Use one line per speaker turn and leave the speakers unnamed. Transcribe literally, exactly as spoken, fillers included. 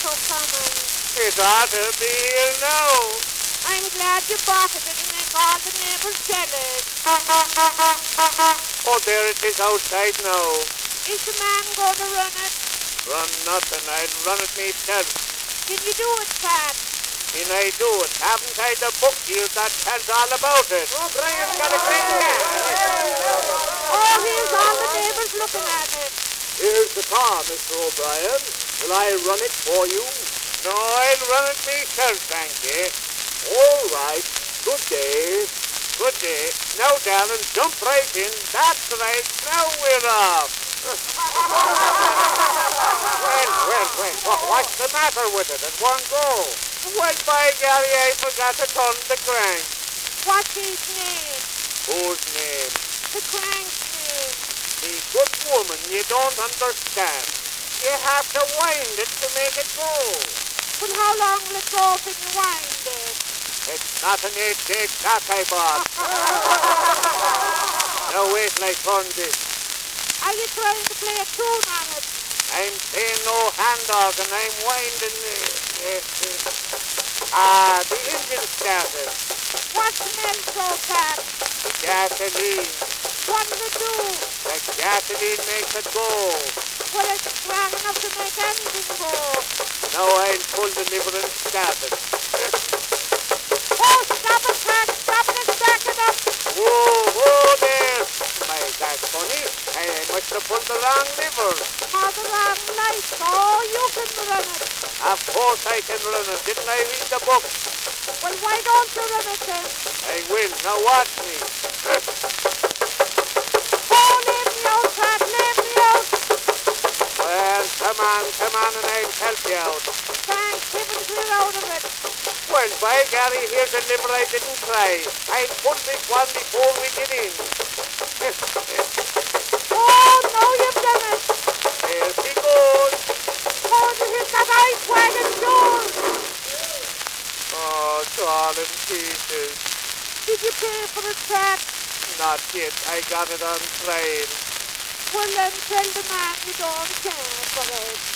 auto coming.
It ought to be here now.
I'm glad you bought it. It'll make all the neighbours jealous.
Oh, there it is outside now.
Is the man going to run it?
Run nothing. I'd run it myself.
Can you do it, Pat?
Can I do it? Haven't I the book here that tells all about it? Oh, Brian's got a great cat.
Oh, here's all the neighbours looking at it.
Here's the car, Mister O'Brien. Will I run it for you? No, I'll run it myself, thank you. All right. Good day. Good day. Now, darling, jump right in. That's right. Now we're off. well, well, well. What, what's the matter with it? It won't go. Well, by Gary, I forgot to turn the crank.
What's his name?
Whose name?
The crank's name.
The good woman, you don't understand. You have to wind it to make it go.
But how long will it go when you wind it?
It's not an eight-day clock I bought. Now wait till I turn this.
Are you trying to play a tune on it?
I'm playing no hand dog and I'm winding the... Ah, the engine started.
What smells so bad?
Gasoline.
What does it do?
The gasoline makes it go.
Well, it's strong enough to make anything go.
Now I'll pull the lever and start it.
Oh, stop it, Pat. Stop it. It's backing up.
Whoa, whoa there. My, that's funny. I must have pulled the wrong lever.
Oh, the wrong light. Oh, you can run it.
Of course I can run it. Didn't I read the book?
Well, why don't you run it then?
I will. Now watch me.
Oh, leave me out, Pat. Leave me out.
Well, come on, come on, and I'll help you out.
Thanks, heavens, we're out of it.
Well, by Gary, here's a lever I didn't try. I pulled this one before we get in.
Oh, no, you've done it.
There she goes.
Oh, to hit that ice wagon door.
Oh, darling pieces.
Did you pay for it, Pat?
Not yet. I got it on trial.
Well, then tell the man you don't care for it.